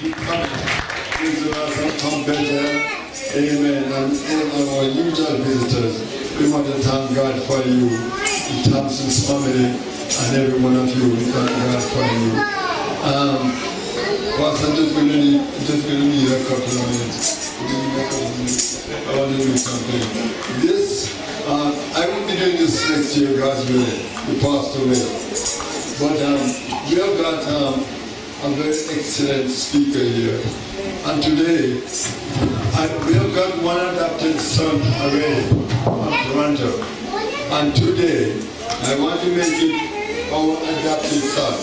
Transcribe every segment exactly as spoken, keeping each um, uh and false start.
Come better. Amen. And, and our usual visitors, we want to thank God for you, the Thompson's family, and every one of you. We thank God for you. Um, Pastor, I'm just going to need, just going to need a couple of minutes. I want to do something. This, uh, I will be doing this next year, God's willing. The pastor will. But um, we have got um, a very excellent speaker here. And today, I, we have got one adopted son already from Toronto. And today, I want to make it our adopted son.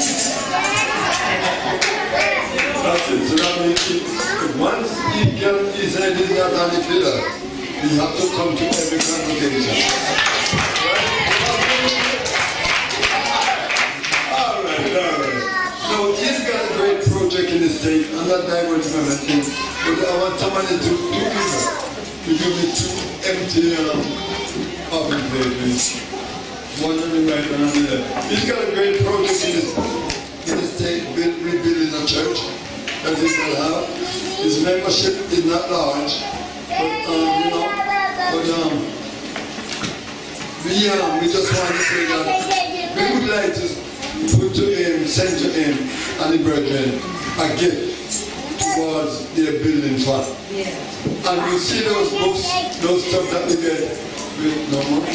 That's it. So that means it, once he can, he said he's not on the pillar, he has to come to every convocation. All right, all right. So he's got a great project in the state. I'm not diverting from that thing, but I want somebody to do it. To give me two empty um, oven plates. One on the right, one on the left. He's got a great project in the, in the state, build, rebuilding a church that he will have. His membership is not large, but um, you know, but um, we um, we just want to say that we would like to put to him, send to him and the brethren a gift towards their building fund. Yeah. And you see those books, those stuff that we get with no more.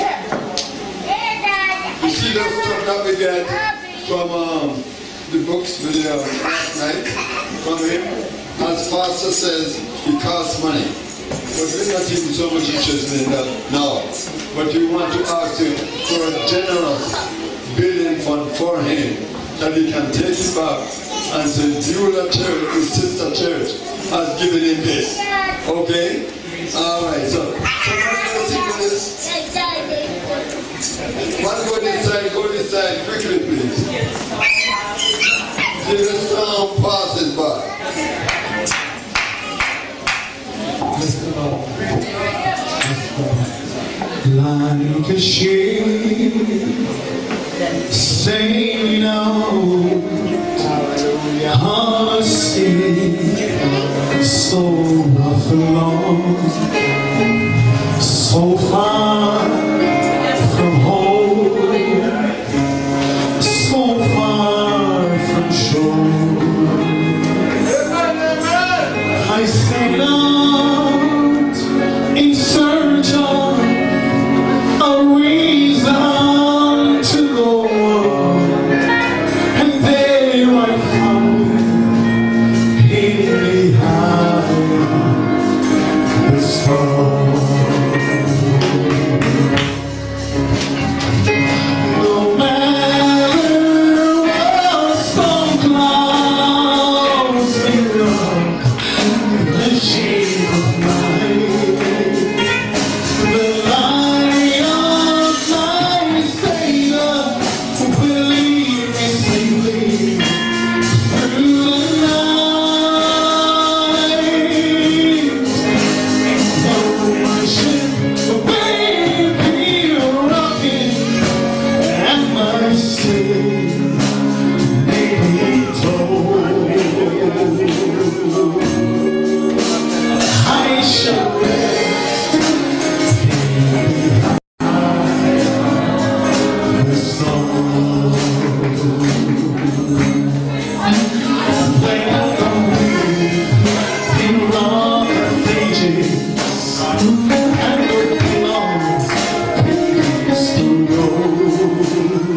You see those stuff that we get from um, the books with the uh, last night from him. As Pastor says, it costs money. But we're not even so much interested in that now. But we want to ask him for a generous building fund for him, that he can take it back and say, Beulah Church, his sister church, has given him this. Okay? Alright, so, so let's sing this. One go this side, go this side, quickly please. Till the sound passes by. Like a ship sailing out on a sea, so rough and long, so far from home, so far from shore. I sail out in search of a reason to go on, and there I found hidden behind the storm. No matter what storm clouds may run the shape of night, the light of my Savior will lead me safely through the night. Though my ship may be rocking and my sail may be towed, I shall rest behind the storm. When the wind in rock and ages and the clouds begins to roll,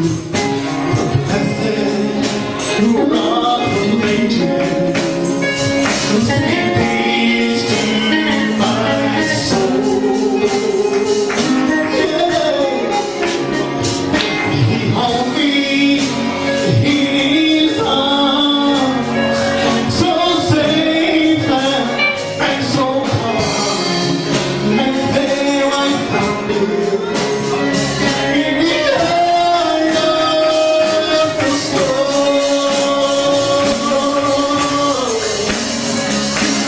blessed rock of ages speak peace to my soul. Yeah. He holds me in his arms, so safe and, and so calm, and there I found him in the eye of the storm.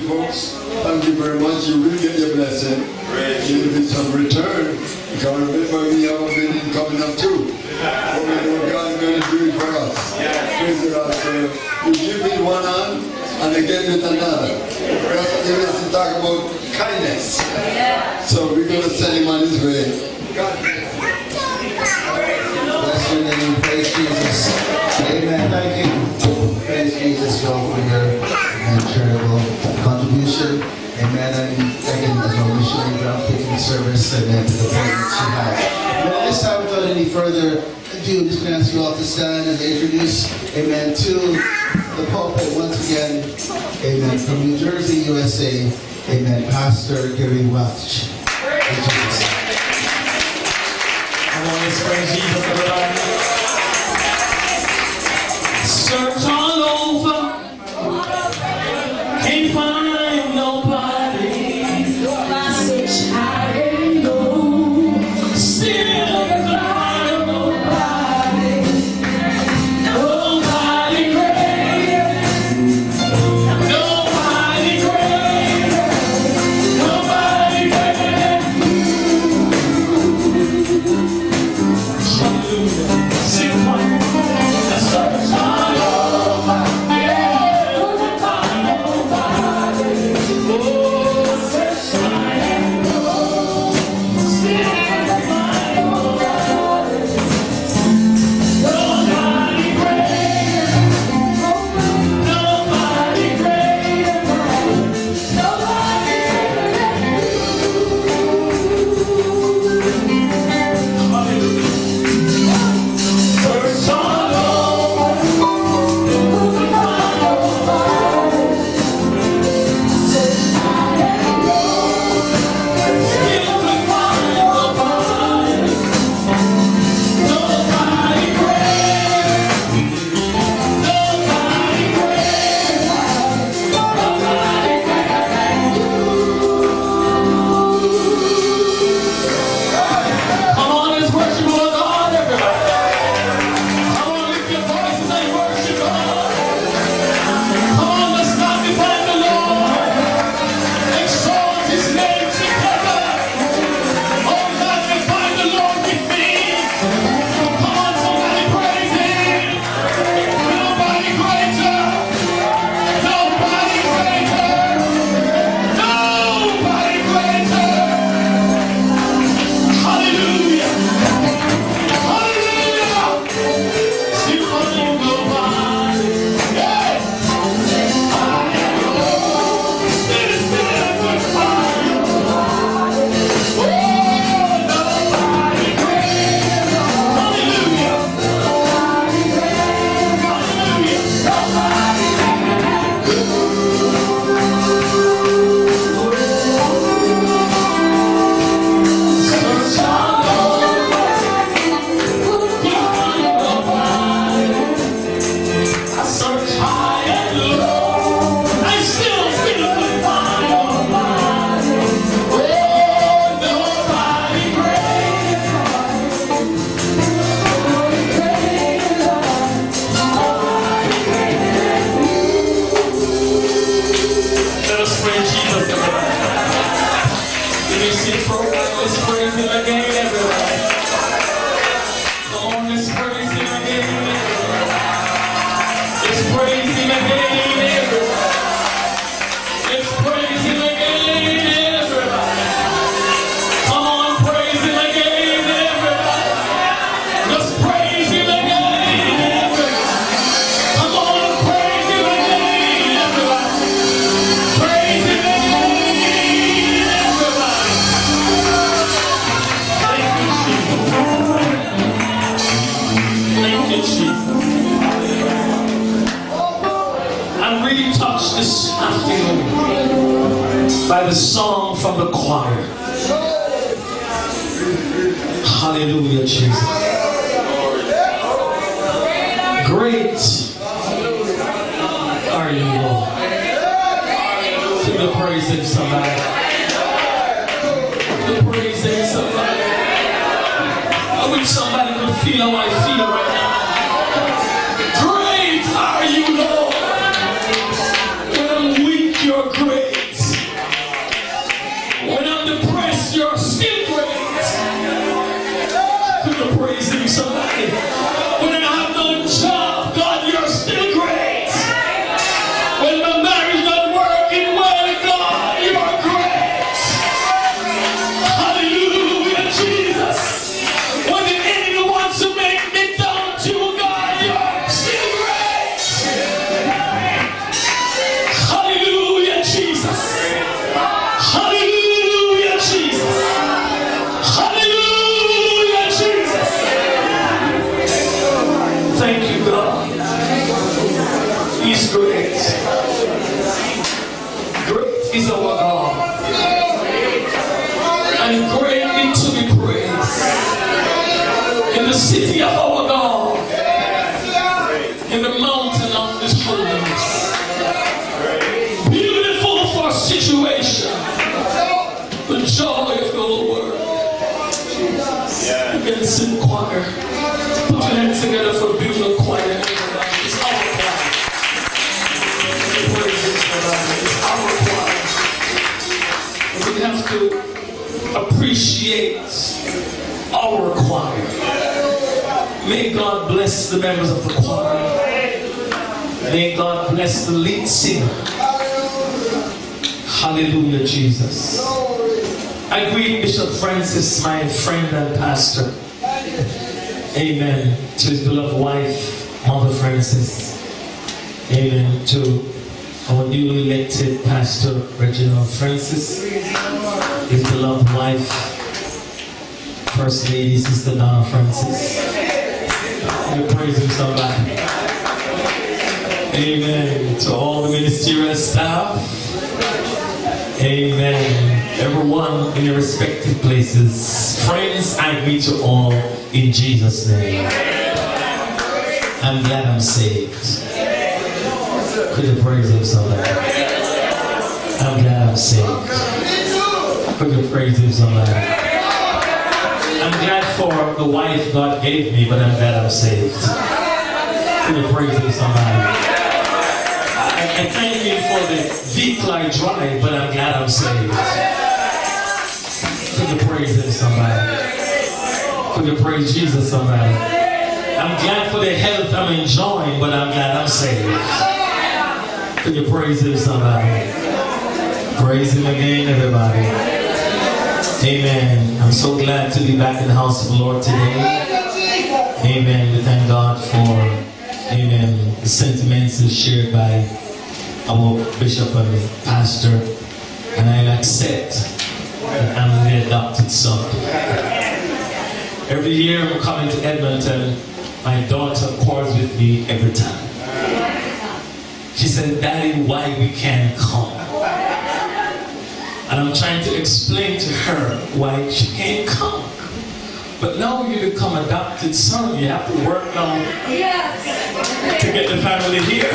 folks. Thank you very much. You will get your blessing. You'll be some return. Because remember, we have a building coming up too. But we know God's going to do it for us. Praise the Lord. So you give with one hand and again with another. You have to talk about kindness. So we're going to send him on his way. God bless your name. Praise Jesus. Amen. Thank you. Praise Jesus, y'all, for your amen, charitable contribution. Amen. And again, as well, missionary ground taking service, amen, to the point that she has. But at this time, without any further ado, I'm just going to ask you all to stand and introduce, amen, to the pulpit once again, amen, from New Jersey, U S A, amen, Pastor Gary Welch. Praise Jesus. Come on, let's praise Jesus, everybody. Search all over, can't find nobody. Search high and low, still can't find nobody. Nobody great, nobody great, nobody great. Hallelujah. Sing one. Search all over, yeah, couldn't find nobody. Oh, search high and low, still can't find nobody. Nobody great, nobody great, nobody Hallelujah. Search all over, couldn't find nobody. Search high and low, still couldn't find nobody. Nobody great, nobody great, nobody greater than you. Come on, let's worship our God, everybody. Come on, lift your voices and worship God. Come on, let's magnify the Lord. Exalt His name together. Oh, magnify the Lord with me. Come on, somebody praise Him. Nobody greater. Nobody greater. Nobody greater. Hallelujah. Hallelujah. Sing for you, nobody. Yeah. I am Lord. It is been good for you. Oh, nobody great. Hallelujah. Hallelujah. Search all over, couldn't find nobody. I search high and low, I still still couldn't find nobody. Oh, nobody great, nobody great, nobody great. Let us praise Jesus, everybody. Let me see the program. Let's praise Him again, everybody. Come on, let's praise Him again. Let's praise Him again, everybody. Let's praise Him again, everybody. Come on, praise Him again, everybody. Let's praise Him again, everybody. Come on, praise Him again, everybody. Praise Him again, everybody. Thank you, Jesus. Thank you, Jesus. I'm really touched this afternoon by the song from the choir. Hallelujah, Jesus. Great are you, Lord. Give the praise Him, somebody. Give the praise Him, somebody. I wish somebody could feel how I feel right now. Great are you, Lord. When I'm weak, you're great. Thank you, God. He's great. Great is our God. And greatly to be praised. In the city of our God. In the mountain of this holiness. Beautiful for a situation. The joy of the whole world. You can sing choir. Put your hands together for beautiful choir. It's our choir. It's our choir. We have to appreciate our choir. May God bless the members of the choir. May God bless the lead singer. Hallelujah, Jesus. I greet Bishop Francis, my friend and pastor. Amen. To his beloved wife, Mother Francis. Amen. To our newly elected pastor, Reginald Francis. His beloved wife, First Lady, Sister Donna Francis. You praise him, somebody. Amen. To all the ministerial staff. Amen. Everyone in your respective places. Friends, I greet you all in Jesus' name. I'm glad I'm saved. Could you praise him, somebody? I'm glad I'm saved. Could you praise him, somebody? I'm glad for the wife God gave me, but I'm glad I'm saved. Could you praise him, somebody? I, I thank him for the vehicle I drive, but I'm glad I'm saved. Could you praise him, somebody? Could you praise Jesus, somebody? I'm glad for the health I'm enjoying, but I'm glad I'm saved. Could you praise him, somebody? Praise him again, everybody. Amen. I'm so glad to be back in the house of the Lord today. Amen. We thank God for, amen, the sentiments shared by our bishop and pastor. And I accept that I'm the adopted son. Every year I'm coming to Edmonton, my daughter calls with me every time. She said, Daddy, why we can't come? And I'm trying to explain to her why she can't come. But now you become adopted son, you have to work now to get the family here.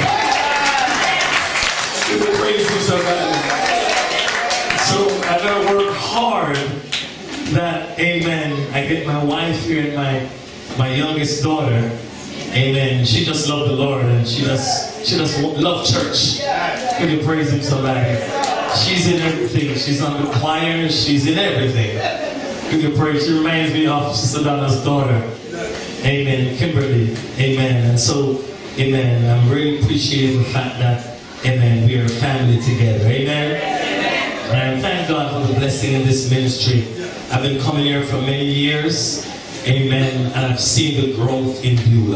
You praise him, somebody. So I gotta work hard that, amen, I get my wife here and my my youngest daughter, amen. She just loved the Lord and she just she just love church. Can you praise him, somebody? She's in everything. She's on the choir. She's in everything. Can you praise? She reminds me of Sister Donna's daughter, amen, Kimberly, amen. And so, amen, I'm really appreciating the fact that, amen, we are a family together, amen. And I thank God for the blessing in this ministry. I've been coming here for many years, amen, and I've seen the growth in Beulah.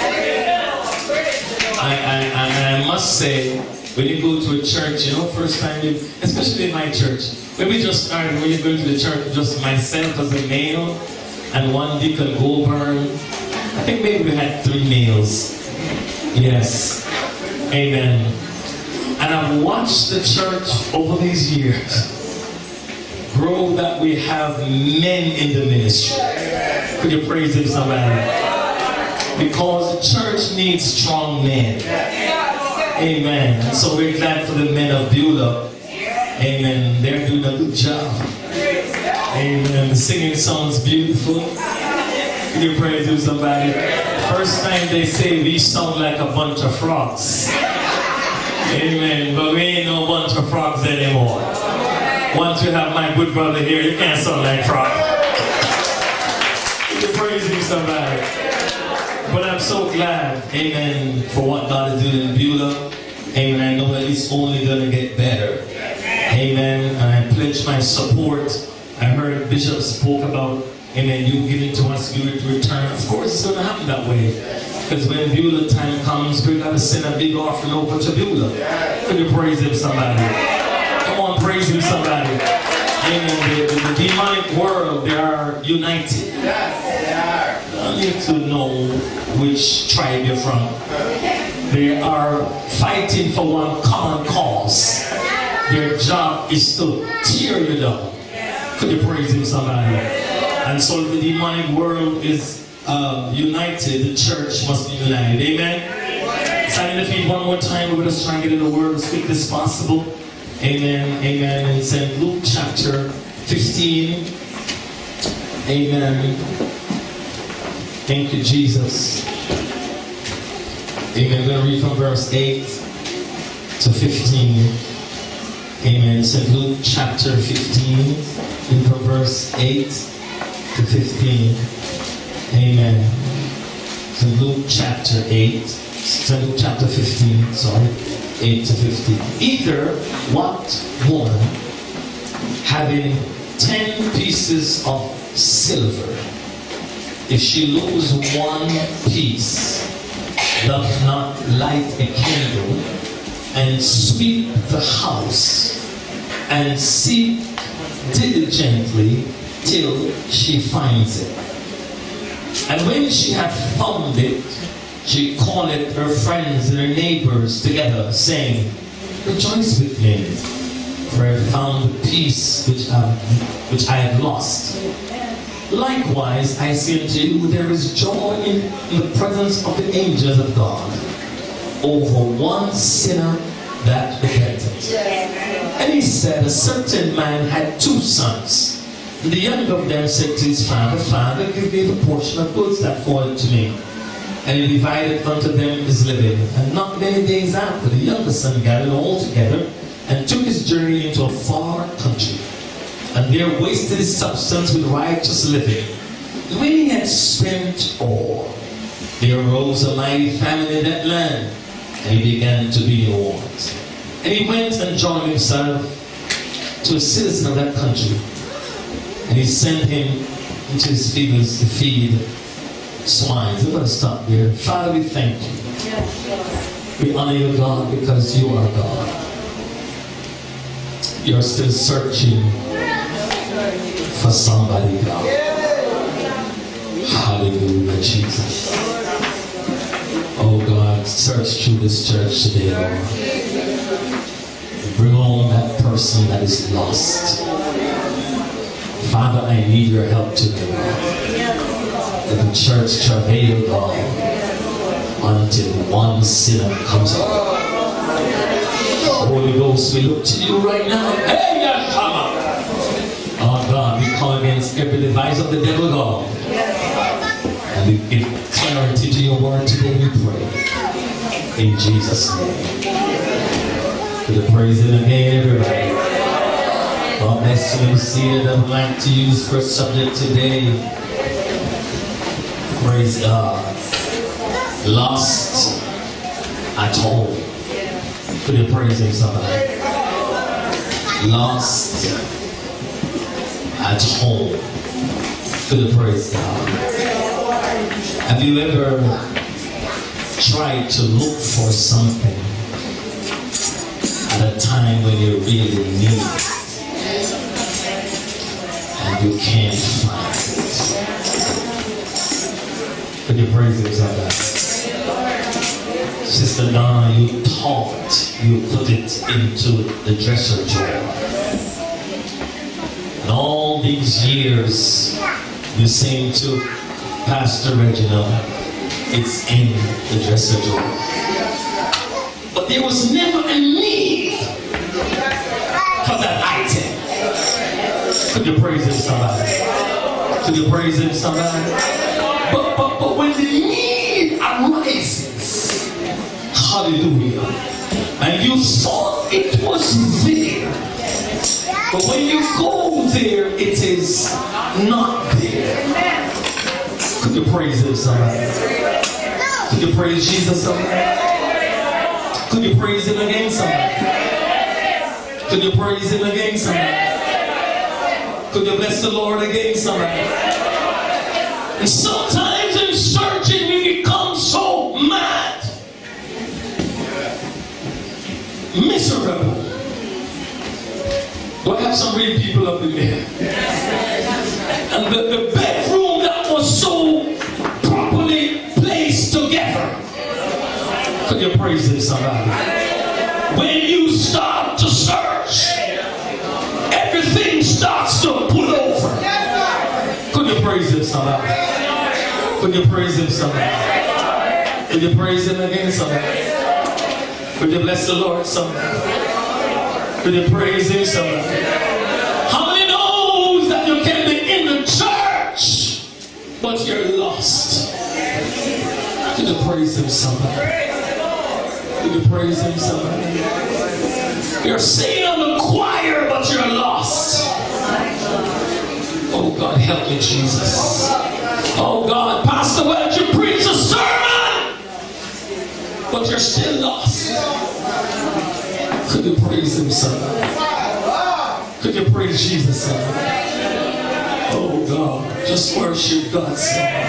I, I, I, I must say, when you go to a church, you know, first time, you, especially in my church, when we just started, when you go to the church, just myself as a male, and one Deacon Goldburn, I think maybe we had three males. Yes, amen. And I've watched the church over these years grow that we have men in the ministry. Could you praise him, somebody? Because the church needs strong men. Amen. And so we're glad for the men of Beulah. Amen. They're doing a good job. Amen. The singing sounds beautiful. Could you praise him, somebody? First time they say we sound like a bunch of frogs. Amen. But we ain't no bunch of frogs anymore. Once you have my good brother here, you can't sound like frogs. Could you praise him, somebody? But I'm so glad, amen, for what God is doing in Beulah. Amen. I know that it's only going to get better. Amen. And I pledge my support. I heard Bishop spoke about, amen, you giving to us, you to return. Of course, it's going to happen that way. Because when Beulah time comes, we're going to send a big offering over to Beulah. Could you praise him, somebody? Come on, praise him, somebody. Amen. The, the, the demonic world, they are united. want you to know which tribe you're from. They are fighting for one common cause. Their job is to tear you down. Could you praise him, somebody? And so the demonic world is uh, united. The church must be united. Amen? Stand in the feet one more time. We're going to try and get in the word as quickly as possible. Amen. Amen. In Saint Luke chapter fifteen. Amen. Thank you, Jesus. Amen. We're going to read from verse eight to fifteen. Amen. Saint Luke chapter fifteen. In from verse eight to fifteen. Amen. Saint Luke chapter eight. Saint Luke chapter fifteen. Sorry. eight to fifteen. Either what woman, having ten pieces of silver, if she lose one piece, doth not light a candle and sweep the house and seek diligently till she finds it? And when she hath found it, she calleth her friends and her neighbors together, saying, Rejoice with me, for I have found the peace which I, which I had lost. Likewise, I say unto you, there is joy in, in the presence of the angels of God over one sinner that repenteth. And he said, a certain man had two sons. And the younger of them said to his father, Father, give me the portion of goods that fall to me. And he divided unto them his living. And not many days after, the younger son gathered all together and took his journey into a far country, and there wasted his substance with riotous living. And when he had spent all, there arose a mighty famine in that land, and he began to be in want. And he went and joined himself to a citizen of that country, and he sent him into his fields to feed swine. We're going to stop there. Father, we thank you. We honor you, God, because you are God. You're still searching for somebody, God. Hallelujah, Jesus. Oh God, search through this church today, Lord. Bring home that person that is lost. Father, I need your help today, Lord. That the church travail, God, until one sinner comes up. Holy Ghost, we look to you right now. Hey, Yashama! Oh God, we come against every device of the devil, God. And we give clarity to your word today, we pray. In Jesus' name. For the praise it again, everybody. God bless you. See it. I'd like to use for a subject today. Praise God. Lost at home. Could you praise him, somebody? Lost at home. Could you praise God? Have you ever tried to look for something at a time when you really need it and you can't find it? Could you praise him, somebody? Sister Donna, you thought you put it into the dresser drawer. And all these years, you saying to Pastor Reginald, it's in the dresser drawer. But there was never a need for that item. Could you praise him, somebody? Could you praise him, somebody? But, but, but when the need arises, hallelujah, and you thought it was there, but when you go there, it is not there. Could you praise him, somebody? Could you praise Jesus, somebody? Could you praise him again, somebody? Could you praise him again, somebody? Could you bless the Lord again, somebody? And sometimes in searching we become so mad, miserable. Do I have some real people up in there? And the, the bedroom that was so ever. Could you praise him, somebody? When you start to search, everything starts to pull over. Could you praise him, somebody? Could you praise him, somebody? Could you praise him again, somebody? Could you bless the Lord, somebody? Could you praise him, somebody? How many knows that you can be in the church, but you're lost? Could you praise him, somebody? Could you praise him, somebody? You're singing on the choir, but you're lost. Oh God, help me, Jesus. Oh God, Pastor, why don't you preach a sermon? But you're still lost. Could you praise him, somebody? Could you praise Jesus, somebody? Oh God, just worship God, somebody.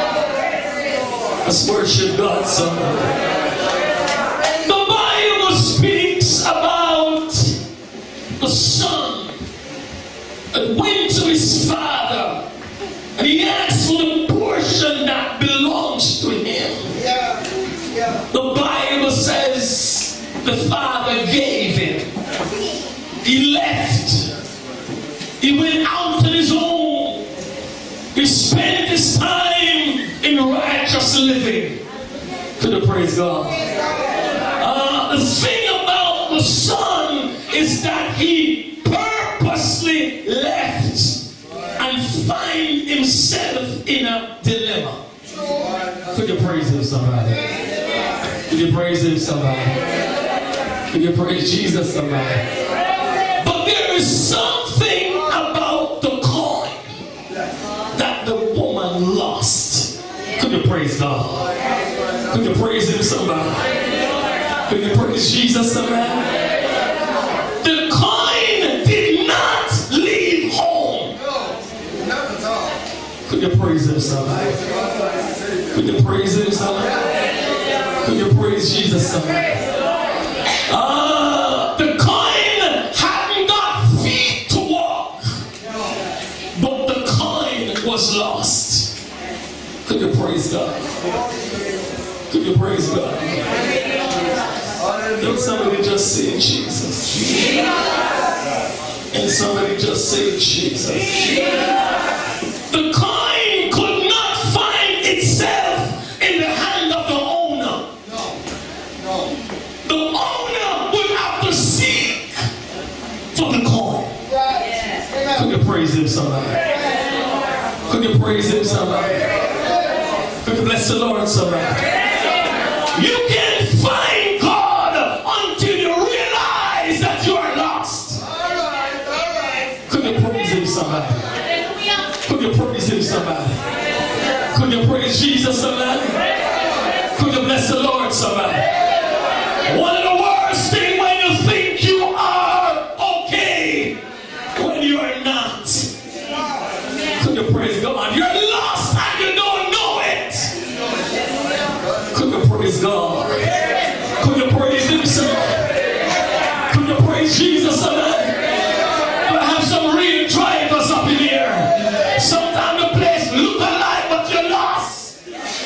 Just worship God, somebody. The Bible speaks about the son that went to his father and he asked for the portion that belongs to him. The Bible says the father gave him. He left. He went out on his own. He spent his time in righteous living. Could you praise God? Uh, the thing about the son is that he purposely left and find himself in a dilemma. Could you praise him, somebody? Could you praise him, somebody? Could you praise Jesus, somebody? But there is something about the coin that the woman lost. Could you praise God? Could you praise him, somebody? Could you praise Jesus, somebody? The coin did not leave home. Could you praise him, somebody? Could you praise him, somebody? Could you praise Jesus, somebody? Uh, the coin hadn't got feet to walk, but the coin was lost. Could you praise God? Could you praise God? Can somebody just say Jesus? And somebody just say Jesus. The coin could not find itself in the hand of the owner. The owner would have to seek for the coin. Could you praise him, somebody? Could you praise him, somebody? Could you bless the Lord, somebody? You can't find God until you realize that you are lost. Could you praise him, somebody? Could you praise him, somebody? Could you praise Jesus, somebody? Could you bless the Lord, somebody? One of the worst things when you think you are okay, when you are not. Could you praise God? You're lost and you don't know it. Could you praise God? Could you praise him, somebody? Could you praise Jesus, somebody? I have some real drivers up in here. Sometimes the place look alive, but you're lost.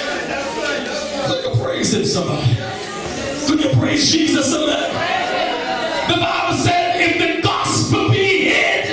Could you praise him, somebody? Could you praise Jesus, somebody? The Bible said if the gospel be hid,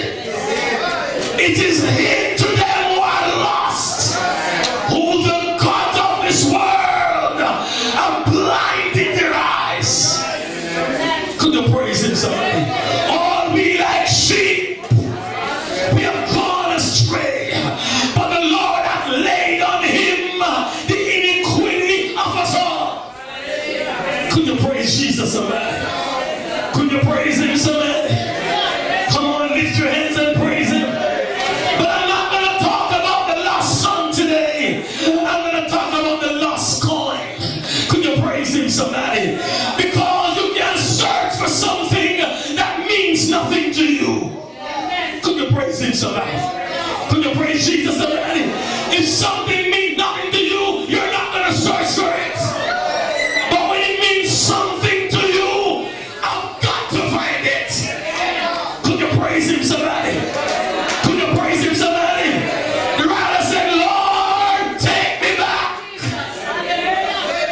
it is hid to them who are lost, who the God of this world have blinded their eyes. Could you praise him, somebody? All we like sheep, we have gone astray, but the Lord hath laid on him the iniquity of us all. Could you praise Jesus, somebody? Could you praise him, somebody? Come on, lift your hands and praise him. But I'm not going to talk about the lost son today. I'm going to talk about the lost coin. Could you praise him, somebody? Because you can search for something that means nothing to you. Could you praise him, somebody? Could you praise Jesus, somebody? If something means nothing to you, you're not going to search for it. But when it means something to you, I've got to find it. Could you praise him, somebody? Could you praise him, somebody? The writer said, Lord, take me back.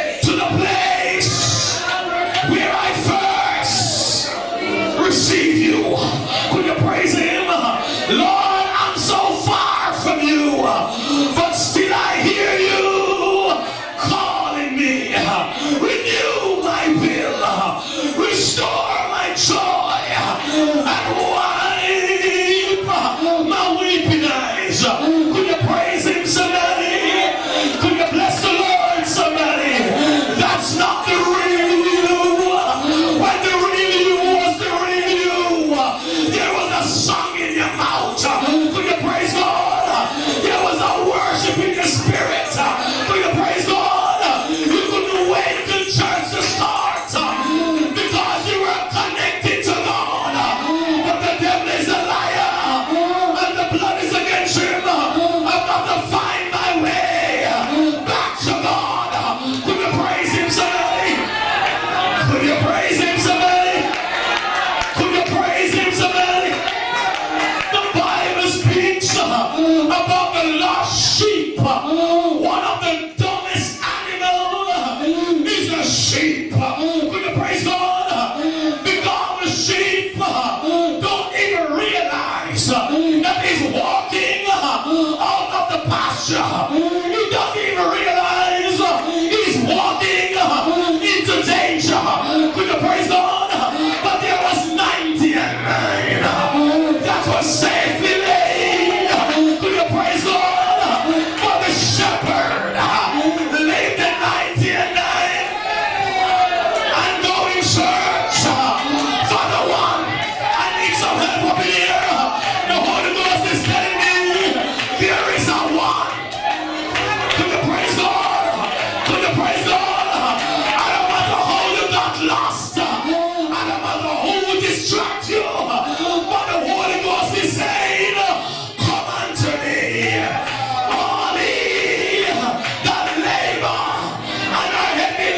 Renew my will. Restore my joy. And wipe my weeping eyes. Could you praise him, somebody? Could you bless the Lord, somebody? That's not the real you. When the real you was the real you, there was a song in your mouth. Could you praise God? There was a worship in your spirit. Could you praise God? You couldn't wait till church to start because you were connected to God. But the devil is a liar and the blood is against him. I've got to find my way back to God. Could you praise him, somebody? Could you praise him, somebody? Could you praise him, somebody? The Bible speaks about the lost sheep. One of the dumbest animals is a sheep. Could you praise God? Because the sheep don't even realize that he's walking out of the pasture. He doesn't even realize he's walking into danger. Could you praise God? But there was ninety-nine that was safely laid. Could you praise God? For the shepherd laid the ninety-nine and go in search for the one. I need some help up in here. The Holy Ghost is telling me there is a one. Could you praise God? Could you praise God? I don't matter how you got lost. I don't matter who will distract you. But the Holy Ghost is saying, come unto me. All ye that labor and are heavy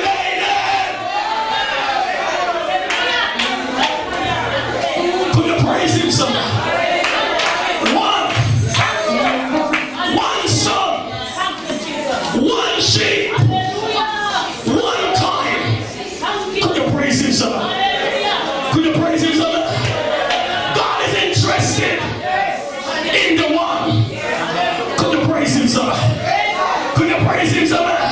laden. Could you praise him, somebody? One, one son, one sheep, one coin. Could you praise him, somebody? Could you praise him, somebody? God is interested in the one. Could you praise him, somebody? Could you praise him, somebody?